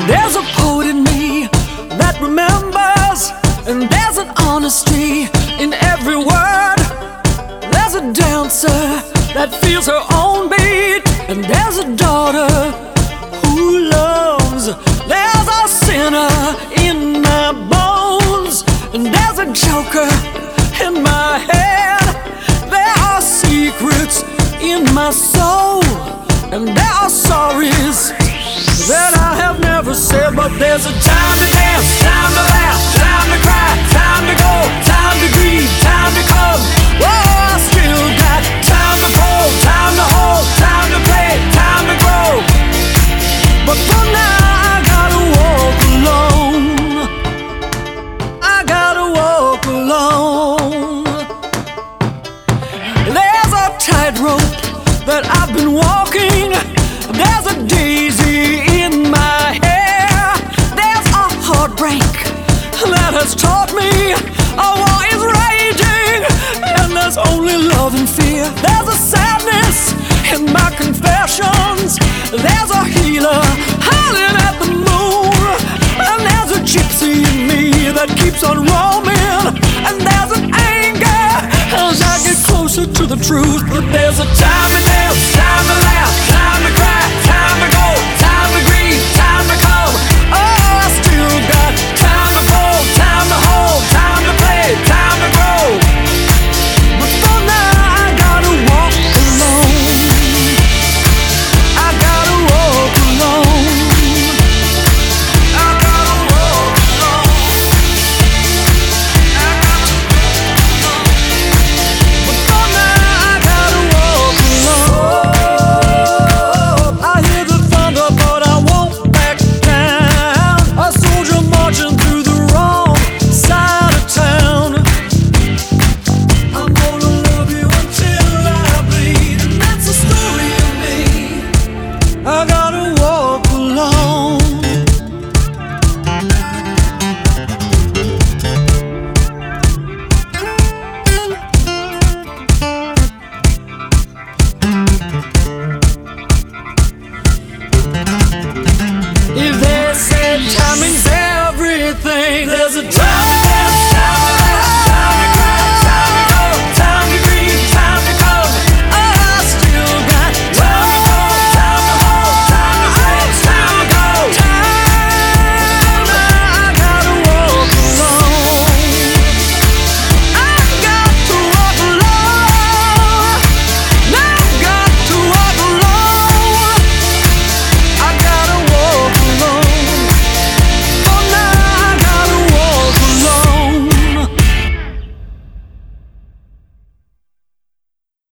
There's a poet in me that remembers, and there's an honesty in every word. There's a dancer that feels her own beat, and there's a daughter who loves. There's a sinner in my bones, and there's a joker in my head. There are secrets in my soul, and there are sorries that I have never said. But there's a time to dance, time to laugh, time to cry, time to go, time to grieve, time to come. Oh, I still got time to hold, time to hold, time to play, time to grow. But for now I gotta walk alone. I gotta walk alone. There's a tightrope that I've been walking. There's a daisy in my hair. There's a heartbreak that has taught me a war is raging, and there's only love and fear. There's a sadness in my confessions. There's a healer howling at the moon, and there's a gypsy in me that keeps on roaming, and there's an anger as I get closer to the truth. But there's a time to dance, time to